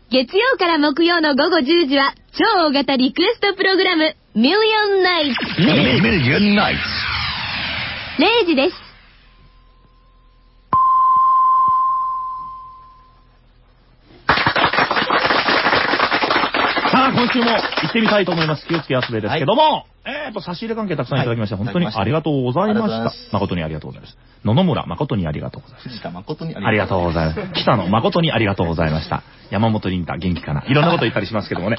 月曜から木曜の午後10時は超大型リクエストプログラムミリオンナイツ。0時です。 さあ、今週も行ってみたいと思います。気をつけ安部ですけども、差し入れ関係たくさんいただきまして、本当にありがとうございました。誠にありがとうございます。野々村誠にありがとうございます。 藤田誠にありがとうございます。北野誠にありがとうございました。山本凛太元気かな。いろんなこと言ったりしますけどもね。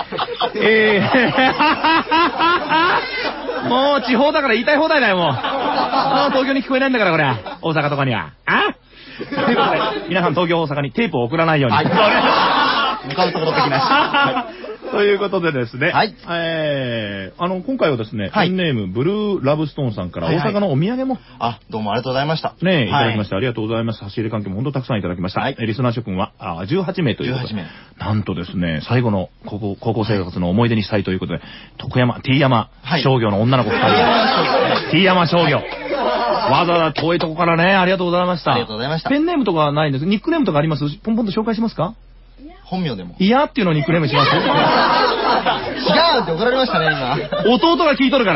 もう地方だから言いたい放題だよ、もう。東京に聞こえないんだから、これ。大阪とかには。ということで、皆さん東京大阪にテープを送らないように。 向かうところ的なし。 ということでですね。 はい。 今回はですね、ペンネームブルーラブストーンさんから大阪のお土産も。 どうもありがとうございました。 ね、いただきました。ありがとうございます。差し入れ関係も本当たくさんいただきました。リスナー諸君は18名ということで。なんとですね、最後の高校生活の思い出にしたいということで、T 山商業の女の子2人。T 山商業。わざわざ遠いとこからね、ありがとうございました。 ありがとうございました。 ペンネームとかはないんです。ニックネームとかあります？ポンポンと紹介しますか？ 本名でも。 いやっていうのをニックネームします？ 違うって怒られましたね、今。 弟が聞いとるから。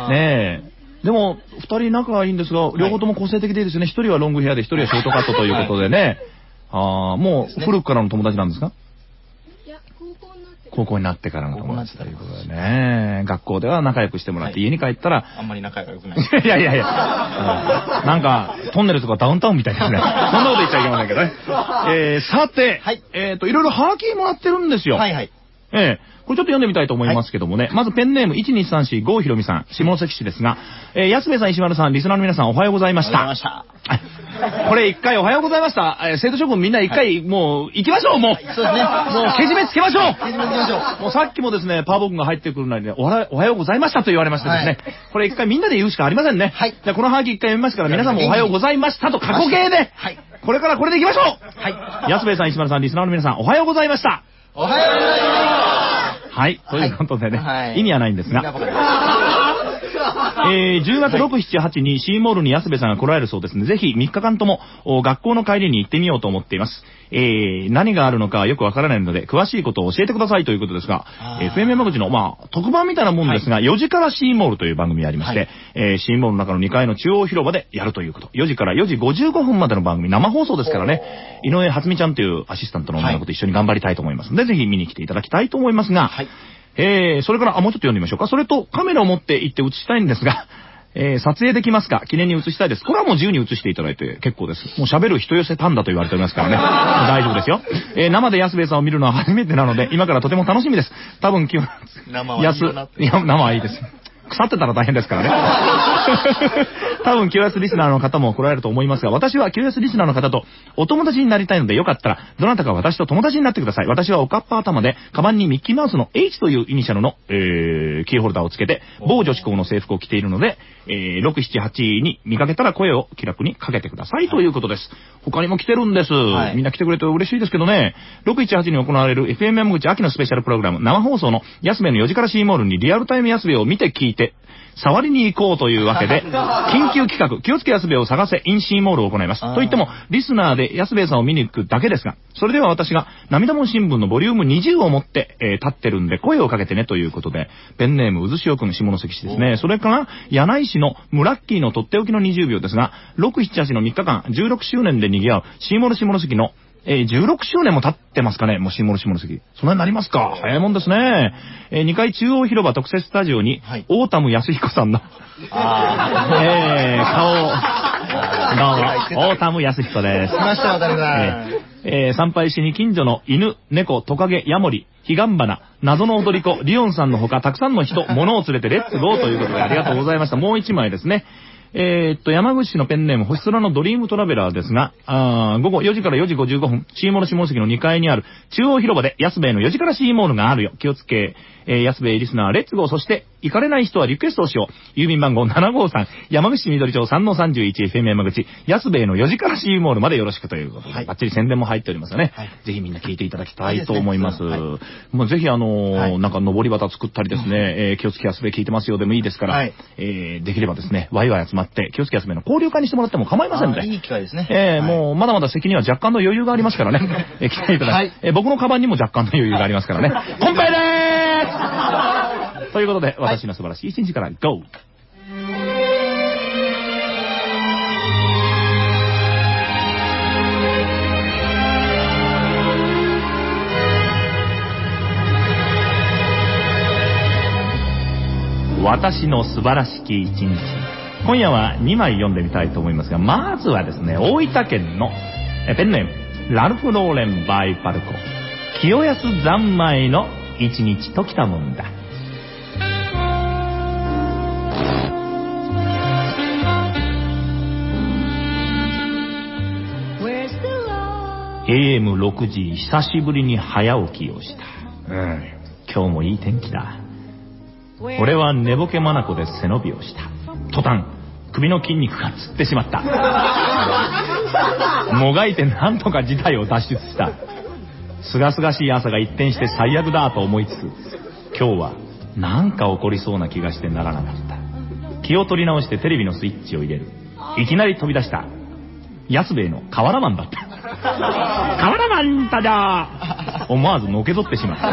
ねえ。でも、二人仲いいんですが、両方とも個性的でいいですよね。一人はロングヘアで一人はショートカットということでね。もう古くからの友達なんですか？高校になってからの友達ということでね。学校では仲良くしてもらって、家に帰ったら。 あんまり仲良くない。 いや。なんか、トンネルとかダウンタウンみたいですね。そんなこと言っちゃいけませんけどね。さて、いろいろハガキもらってるんですよ。これちょっと読んでみたいと思いますけどもね。まずペンネーム1234郷ひろみさん、下関市ですが、安部さん、石丸さん、リスナーの皆さんおはようございました。これ一回おはようございました。生徒諸君みんな一回もう行きましょう、もう。そうですね。もうけじめつけましょう。もうさっきもですね、パーボー君が入ってくるなりね、おはようございましたと言われましてですね。これ一回みんなで言うしかありませんね。じゃあこのハガキ一回読みますから皆さんもおはようございましたと過去形で。これからこれで行きましょう。安部さん、石丸さん、リスナーの皆さんおはようございました。 おはようございます。 はい、ということでね、意味はないんですが。10月6、7、8にシーモールに安部さんが来られるそうですね。ぜひ3日間とも学校の帰りに行ってみようと思っています。何があるのかよくわからないので、詳しいことを教えてくださいということですが、FM 山口の、特番みたいなもんですが、4時からシーモールという番組がありまして、シーモールの中の2階の中央広場でやるということ。4時から4時55分までの番組、生放送ですからね、井上初美ちゃんというアシスタントの女の子と一緒に頑張りたいと思いますので、ぜひ見に来ていただきたいと思いますが、それから、もうちょっと読んでみましょうか。それと、カメラを持って行って写したいんですが、撮影できますか？記念に写したいです。これはもう自由に写していただいて結構です。もう喋る人寄せパンダと言われておりますからね。大丈夫ですよ。生で安部さんを見るのは初めてなので、今からとても楽しみです。多分生はいいです。腐ってたら大変ですからね。多分、QS リスナーの方も来られると思いますが、私は QS リスナーの方とお友達になりたいので、よかったら、どなたか私と友達になってください。私はおかっぱ頭で、カバンにミッキーマウスの H というイニシャルの、キーホルダーをつけて、某女子校の制服を着ているので、6、7、8に見かけたら声を気楽にかけてくださいということです。他にも来てるんです。みんな来てくれて嬉しいですけどね。6、7、8に行われる FM 山口秋のスペシャルプログラム、生放送の安部の4時からシーモールにリアルタイム安部を見て聞いて、触りに行こうというわけで、緊急企画、気をつけ安部を探せ、インシーモールを行います。と言っても、リスナーで安部さんを見に行くだけですが、それでは私が、涙もん新聞のボリューム20を持って、立ってるんで声をかけてねということで、ペンネーム、うずしおくん、下関市ですね。それから、柳井市のムラッキーのとっておきの20秒ですが、6、7、8の3日間、16周年で賑わう、シーモール下関の、16周年も経ってますかね。もう下関。そんなになりますか。早いもんですね。2階中央広場特設スタジオに、大田武康彦さんの、大田武康彦です。 来ましたよ、誰だ。 参拝しに近所の犬、猫、トカゲ、ヤモリ、ヒガンバナ、謎の踊り子、リオンさんのほか、たくさんの人、物を連れてレッツゴーということでありがとうございました。もう1枚ですね。山口市のペンネーム、星空のドリームトラベラーですが、午後4時から4時55分、シーモール下関の2階にある中央広場で安部への4時からシーモールがあるよ。気をつけ、安部リスナーレッツゴー、そして行かれない人はリクエストをしよう。郵便番号753、山口市緑町3-31、FM 山口、安兵衛の4時からシーモールまでよろしくということで、バッチリ宣伝も入っておりますよね。ぜひみんな聞いていただきたいと思います。もうぜひなんか登り旗作ったりですね、気をつけ安兵衛聞いてますよでもいいですから、できればですね、ワイワイ集まって、気をつけ安兵衛の交流会にしてもらっても構いませんので。 いい機会ですね。 もうまだまだ席には若干の余裕がありますからね。来ていただいて、僕のカバンにも若干の余裕がありますからね。乾杯でーすということで、私の素晴らしい一日から GO！私の素晴らしき一日。今夜は2枚読んでみたいと思いますが、まずはですね、大分県のペンネームラルフ・ローレン・バイ・パルコ、清安三昧の一日ときたもんだ。AM6 時、久しぶりに早起きをした。今日もいい天気だ。俺は寝ぼけ眼で背伸びをした。途端首の筋肉がつってしまった。もがいてなんとか事態を脱出した。すがすがしい朝が一転して最悪だと思いつつ、今日はなんか起こりそうな気がしてならなかった。気を取り直してテレビのスイッチを入れる。いきなり飛び出した安兵衛の瓦マンだった。瓦マンだじゃ。思わずのけぞってしまった。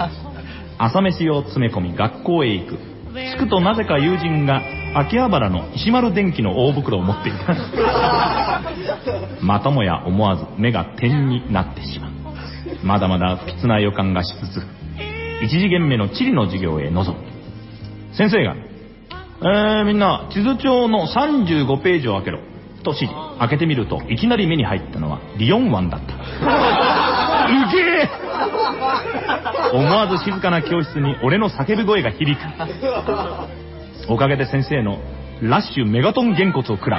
朝飯を詰め込み学校へ行く。着くとなぜか友人が秋葉原の石丸電機の大袋を持っていた。またもや思わず目が点になってしまう。まだまだ不吉な予感がしつつ、一次元目の地理の授業へ臨む。先生がみんな地図帳の35ページを開けろと指示。開けてみるといきなり目に入ったのはリヨン湾だった。うげえ。思わず静かな教室に俺の叫び声が響く。おかげで先生のラッシュメガトンげんこつを食ら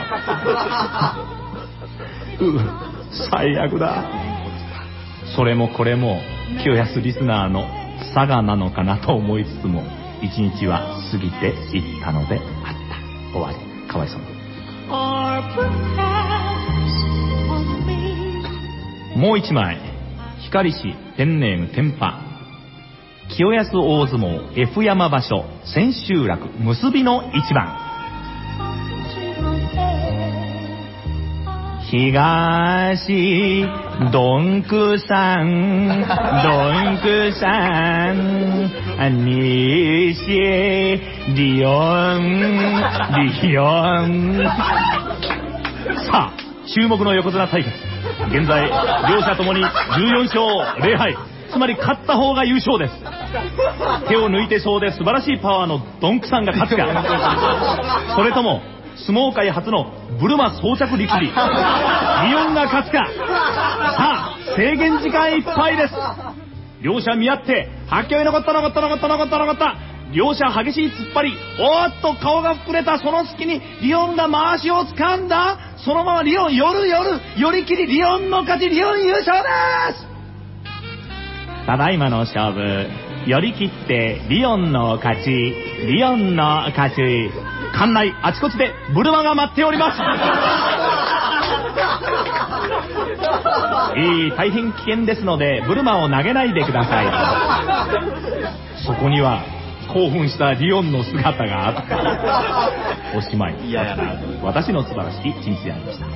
う。最悪だ。それもこれも清安リスナーの佐賀なのかなと思いつつも、一日は過ぎていったのであった。終わり。かわいそうに。もう一枚。光市ペンネーム天パ。清安大相撲 F 山場所千秋楽結びの一番。東どんくさんどんくさん、西リヨン。さあ注目の横綱対決。現在両者ともに14勝0敗、つまり勝った方が優勝です。手を抜いてそうで素晴らしいパワーのドンクさんが勝つか、それとも相撲界初のブルマ装着力士リヨンが勝つか。さあ制限時間いっぱいです。両者見合って発狂に残った。両者激しい突っ張り。おーっと顔が膨れたその隙にリヨンが回しを掴んだ。そのままリヨン寄り切りリヨンの勝ち。リヨン優勝です。ただいまの勝負寄り切ってリヨンの勝ち。館内あちこちでブルマが待っております。大変危険ですのでブルマを投げないでください。そこには興奮したリオンの姿があった。おしまい。私の素晴らしい一日でありました。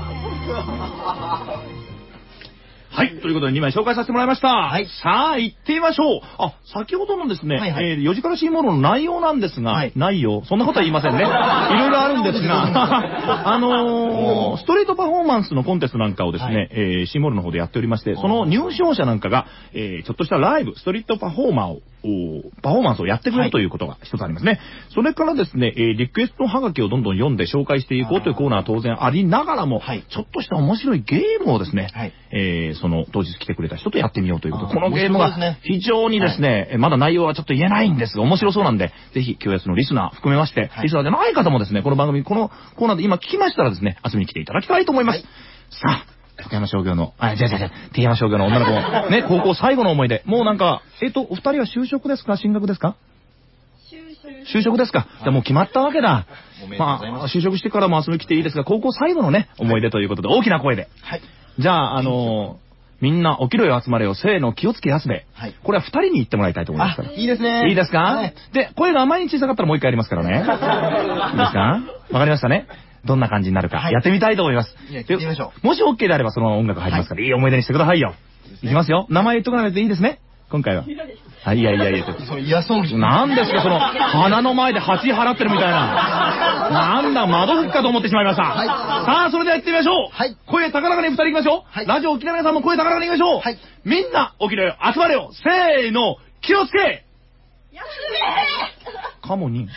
はい、ということで2枚紹介させてもらいました。はい、さあ行ってみましょう。先ほどのですね、4時からシーモールの内容なんですが、内容そんなことは言いませんね。いろいろあるんですが、ストリートパフォーマンスのコンテストなんかをですね、シーモールの方でやっておりまして、その入賞者なんかが、ちょっとしたライブ、ストリートパフォーマンスをやってくれるということが一つありますね。それからですね、リクエストはがきをどんどん読んで紹介していこうというコーナーは当然ありながらも、ちょっとした面白いゲームをですね、その当日来てくれた人とやってみようということで、このゲームが非常にですね、まだ内容はちょっと言えないんですが面白そうなんで、ぜひ清安のリスナー含めまして、リスナーでない方もですね、この番組このコーナーで今聞きましたらですね、遊びに来ていただきたいと思います。さあ高山商業の、T 山商業の女の子ね、高校最後の思い出。もうなんか、お二人は就職ですか進学ですか？ 就就職ですか。じゃあもう決まったわけだ。 おめでとうございます。 就職してからも遊び来ていいですが、高校最後のね、思い出ということで、大きな声で。 はい。 じゃあ、みんな起きろよ集まれよ、せーの、気をつけ安部。 はい。 これは2人に言ってもらいたいと思いますから。 いいですね。 いいですか、 はい、 で、声があまりに小さかったらもう一回やりますからね。いいですかわかりましたね。どんな感じになるか、はい、やってみたいと思います。 やってみましょう。もし OK であればその音楽入りますから、はい、いい思い出にしてくださいよ。いきますよ。名前言っとかないといいですね。今回は。はい、いや。 嫌そうに。 なんですか、鼻の前で8払ってるみたいな。なんだ、窓拭きかと思ってしまいました。はい、さあ、それではやってみましょう。はい。声高らかに2人行きましょう。はい。ラジオ沖縄の皆さんも声高らかに行きましょう。はい。みんな、起きろよ、集まれよ。せーの、気をつけ休めかもに。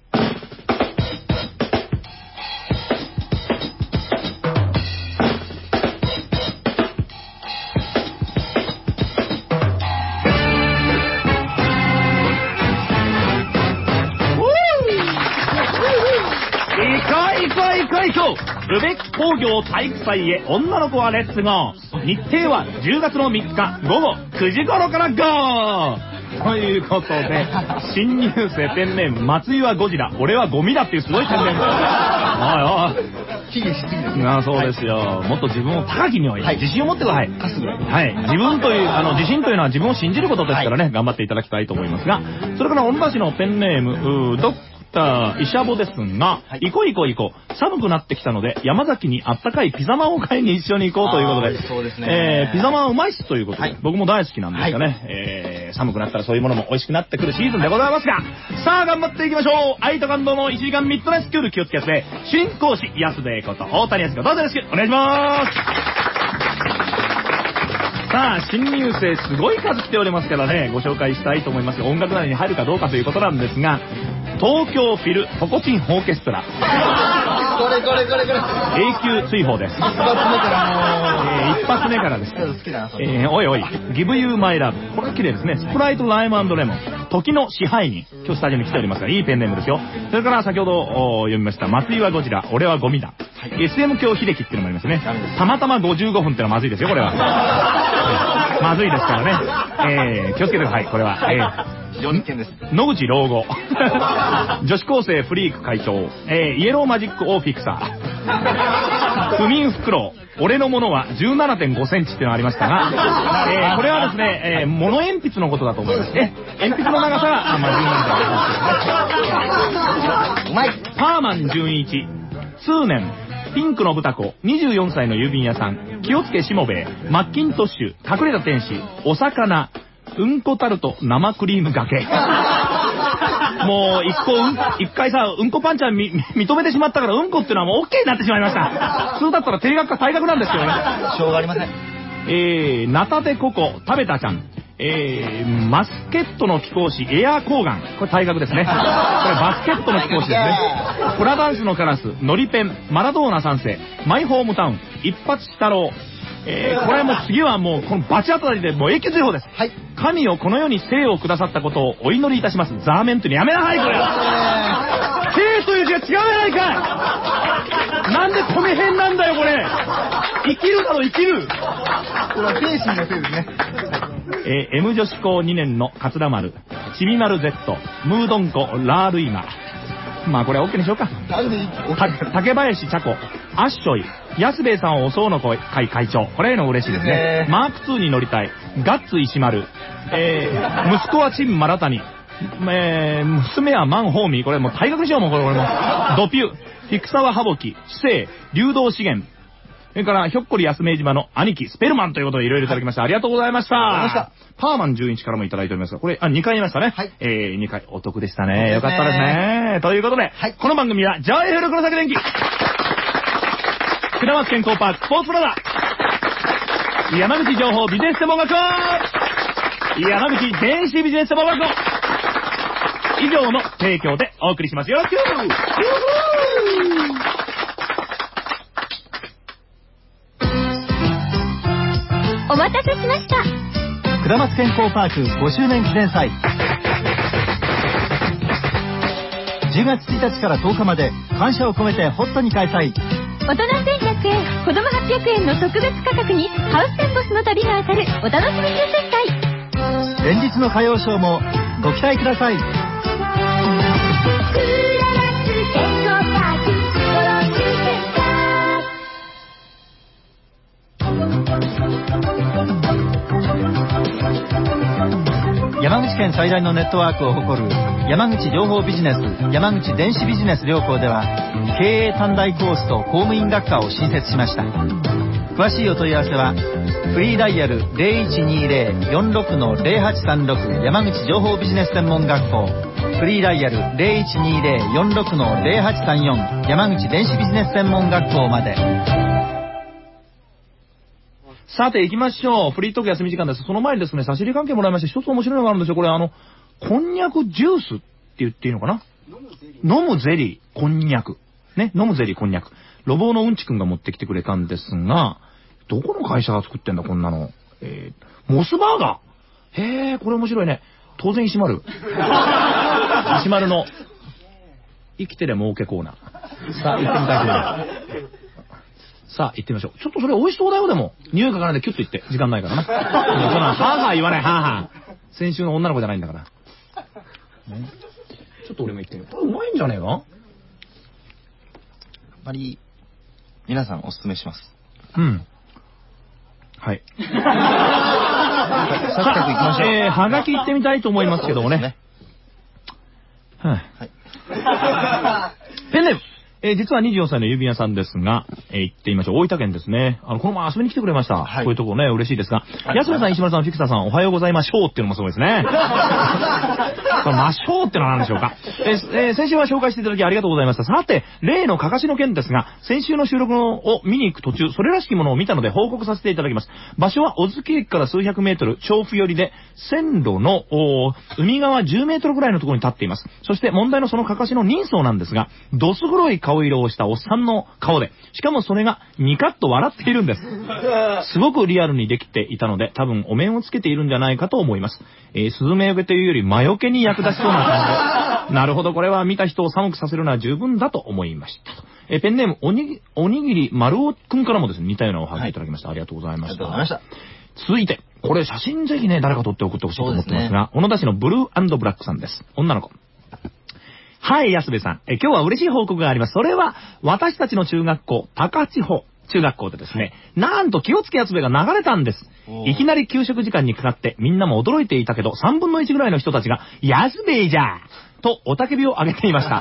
ルベック工業体育祭へ女の子はレッツゴー。日程は10月の3日午後9時頃からゴーということで、新入生ペンネーム松井はゴジラ、俺はゴミだっていうすごいペンネーム。おいおい。 卑下しすぎですね。 そうですよ。はい、もっと自分を高きに置いて、はい、自信を持ってください。はい。自分という、自信というのは自分を信じることですからね、はい、頑張っていただきたいと思いますが、それから小野田市のペンネーム、イシャボですが、はい、行こう。寒くなってきたので、山崎にあったかいピザマを買いに一緒に行こうということで、 そうですね。 ピザマはうまいしということで、はい、僕も大好きなんですがね、はい、寒くなったらそういうものも美味しくなってくるシーズンでございますが、さあ頑張っていきましょう。愛と感動の1時間ミッドナイスクール気をつけて、新講師安部こと大谷康子、どうぞよろしくお願いします。さあ、新入生すごい数来ておりますからね、ご紹介したいと思いますが、音楽内に入るかどうかということなんですが、東京フィルポコチンオーケストラ。 これ。 永久追放です。 一発目から一発目からです。 好きだな、 おい、Give You My Love。これは綺麗ですね。スプライトライム&レモン。時の支配人。今日スタジオに来ておりますが、いいペンネームですよ。それから先ほど読みました、松井はゴジラ、俺はゴミだ。はい、SM 教秀樹っていうのもありますね。たまたま55分ってのはまずいですよ、これは。まずいですからね。気をつけてください、これは。 非常に危険です。 野口老後。女子高生フリーク会長。イエローマジックオーフィクサー。不眠フクロウ。俺のものは 17.5 センチっていうのがありましたが、これはですね、モノ鉛筆のことだと思います。鉛筆の長さが、17.5 センチ。うまい。パーマン純一。数年。ピンクの豚子、24歳の郵便屋さん、気をつけしもべえ、マッキントッシュ、隠れた天使、お魚、うんこタルト、生クリームがけ。もう一回さ、うんこパンチは認めてしまったから、うんこっていうのはもう OK になってしまいました。普通だったら定額か退学なんですけどね。 しょうがありません。 ナタデココ、食べたちゃん。マスケットの貴公子、エアーコーガン。これ退学ですね。これバスケットの貴公子ですね。フラダンスのカラス、ノリペン、マラドーナ3世、マイホームタウン、一発太郎。これも次はもうこのバチ当たりでもう永久追放です。はい。神をこの世に生をくださったことをお祈りいたします。ザーメンというのやめなさい、これ。生という字が違うじゃないかい。なんで米編なんだよ、これ。生きるだろ、生きる。 これは精神のせいですね。 M 女子高2年の桂丸、ちびまる Z、ムードンコ、ラールイマ。まあこれは OK にしようか。 なんでいい竹林茶子、アッショイ、安兵衛さんを襲うの会会長。これへの嬉しいですね。マーク2に乗りたい。ガッツ石丸。息子はチンマラタニ。娘はマンホーミー。これもう退学にしようもうこれも。ドピュ。フィクサワハボキ。知性。流動資源。それから、ひょっこり安明島の兄貴、スペルマンということでいろいろいただきました。ありがとうございました。パーマン11からもいただいておりますが、これ、2回言いましたね。はい。2回、お得でしたね。よかったですね。ということで、はい、この番組は、ジャイフル黒崎電機、下松健康パークスポーツプラザ、山口情報ビジネス専門学校、山口電子ビジネス専門学校、以上の提供でお送りしますよ。 お待たせしました。 下松健康パーク5周年記念祭、10月1日から10日まで感謝を込めてホットに開催。 大人1100円、子供800円の特別価格にハウステンボスの旅が当たるお楽しみ抽選会。 連日の歌謡ショーもご期待ください。 県最大のネットワークを誇る山口情報ビジネス山口電子ビジネス両校では経営短大コースと公務員学科を新設しました。詳しいお問い合わせはフリーダイヤル 0120-46-0836 山口情報ビジネス専門学校、フリーダイヤル 0120-46-0834 山口電子ビジネス専門学校まで。 さて行きましょう。フリートーク休み時間です。その前にですね、差し入れ関係もらいまして、一つ面白いのがあるんですよ。これこんにゃくジュースって言っていいのかな？飲むゼリー、こんにゃく。ね、飲むゼリー、こんにゃく。ロボのうんちくんが持ってきてくれたんですが、どこの会社が作ってんだ、こんなの。モスバーガー。へー、これ面白いね。当然石丸。石丸の、生きてりゃ儲けコーナー。さあ、行ってみたいと思います。さあ、行ってみましょう。ちょっとそれ美味しそうだよ、でも。匂いかからないでキュッと言って。時間ないからな。そんな、はぁはぁ言わない、はぁはぁ。先週の女の子じゃないんだから。ね、ちょっと俺も言ってみよう。これうまいんじゃねえか？ やっぱり、皆さんおすすめします。 うん。はい。 サクサク行きましょう。 はがき行ってみたいと思いますけどもね。はい。ペンネーム。実は24歳の郵便屋さんですが、行ってみましょう。大分県ですね。この前遊びに来てくれました。はい、こういうところね、嬉しいですが。安部さん、石丸さん、フィクサーさん、おはようございましょうっていうのもすごいですね。ましょうってのは何でしょうか。先週は紹介していただきありがとうございました。さて、例のかかしの件ですが、先週の収録を見に行く途中、それらしきものを見たので報告させていただきます。場所は小月駅から数百メートル、調布寄りで、線路の海側10メートルぐらいのところに立っています。そして問題のそのかかしの人相なんですが、どす黒い顔色をしたおっさんの顔で、しかもそれがニカッと笑っているんです。すごくリアルにできていたので、多分お面をつけているんじゃないかと思います。スズメよけというより魔除けに役立ちそうな感じで、なるほど、これは見た人を寒くさせるのは十分だと思いました。ペンネームおにぎり丸尾くんからもですね、似たようなおはぎいただきました。ありがとうございました。ありがとうございました。続いて、これ写真ぜひね、誰か撮って送ってほしいと思ってますが、小野田市のブルー&ブラックさんです。女の子。はい、安部さん。今日は嬉しい報告があります。それは、私たちの中学校、高千穂中学校でですね、なんと気をつけ安部が流れたんです。いきなり給食時間にかかって、みんなも驚いていたけど、3分の1ぐらいの人たちが、安部じゃと、おたけびを上げていました。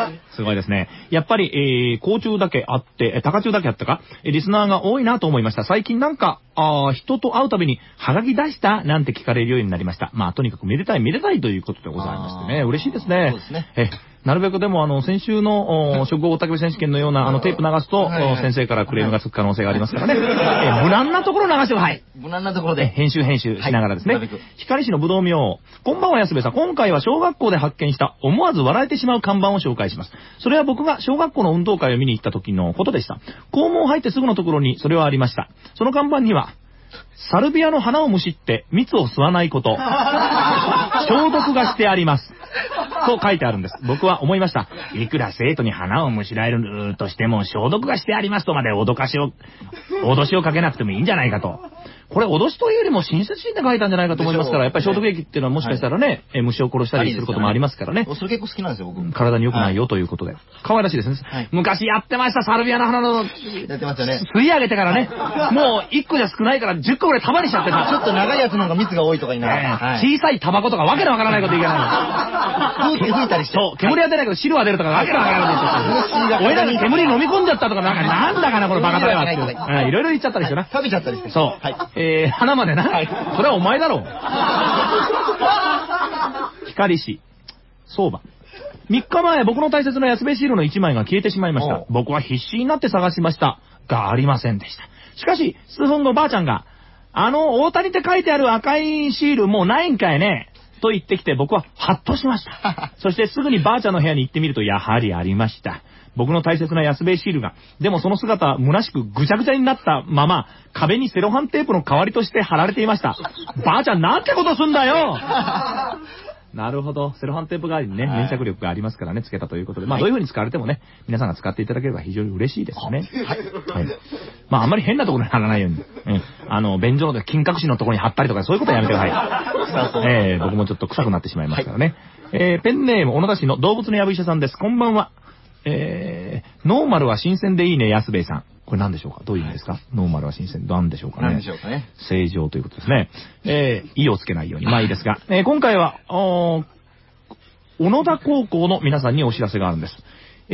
すごいですね。やっぱり、高中だけあって、高中だけあったか、リスナーが多いなと思いました。最近なんか、人と会うたびに、はがき出したなんて聞かれるようになりました。まあ、とにかくめでたいということでございましてね。嬉しいですね。そうですね。なるべくでも、先週の、食後おたけび選手権のような、テープ流すと、先生からクレームがつく可能性がありますからね。無難なところ流してください。 無難なところで。 編集しながらですね。光市のぶどうみょう。こんばんは、安部さん。今回は小学校で発見した思わず笑えてしまう看板を紹介します。それは僕が小学校の運動会を見に行った時のことでした。校門を入ってすぐのところにそれはありました。その看板には、サルビアの花をむしって蜜を吸わないこと。消毒がしてあります。と書いてあるんです。僕は思いました。いくら生徒に花をむしられるとしても消毒がしてありますとまで脅しをかけなくてもいいんじゃないかと。これ脅しというよりも親切心で書いたんじゃないかと思いますから、やっぱり消毒液っていうのはもしかしたらね、虫を殺したりすることもありますからね。 それ結構好きなんですよ、僕。 体に良くないよということで。可愛らしいですね。昔やってました、サルビアの花の。 やってましたね。 吸い上げてからね、もう1個じゃ少ないから10個ぐらい束にしちゃってた。 ちょっと長いやつの方が蜜が多いとかになる。 小さいタバコとかわけのわからないこと言いけない。 空気吹いたりして。 そう、煙は出ないけど汁は出るとかわけのわからないこと言って。俺らが煙飲み込んじゃったとかなんだかな、このバカタレは。いろいろ言っちゃったりしてな。 食べちゃったりして。 そう。花までな。それはお前だろう。光市、相場。3日前、僕の大切な安部シールの1枚が消えてしまいました。僕は必死になって探しました。がありませんでした。しかし、数分後ばあちゃんが、大谷って書いてある赤いシールもうないんかいねと言ってきて、僕はハッとしました。そしてすぐにばあちゃんの部屋に行ってみると、やはりありました。僕の大切な安部シールが、でもその姿は虚しくぐちゃぐちゃになったまま、壁にセロハンテープの代わりとして貼られていました。ばあちゃんなんてことすんだよなるほど。セロハンテープ代わりにね、粘着力がありますからね、つけたということで。まあ、どういう風に使われてもね、皆さんが使っていただければ非常に嬉しいですね。はい。まあ、あんまり変なところに貼らないように。便所の金隠しのところに貼ったりとか、そういうことはやめてください。僕もちょっと臭くなってしまいますからね。ペンネーム、小野田市の動物のやぶ医者さんです。こんばんは。ノーマルは新鮮でいいね、安兵衛さん。ここれ何でしょうか？どういう意味ですか？ノーマルは新鮮。何でしょうかね？ 何でしょうかね。 正常ということですね。意をつけないように。まあいいですが、今回は、小野田高校の皆さんにお知らせがあるんです。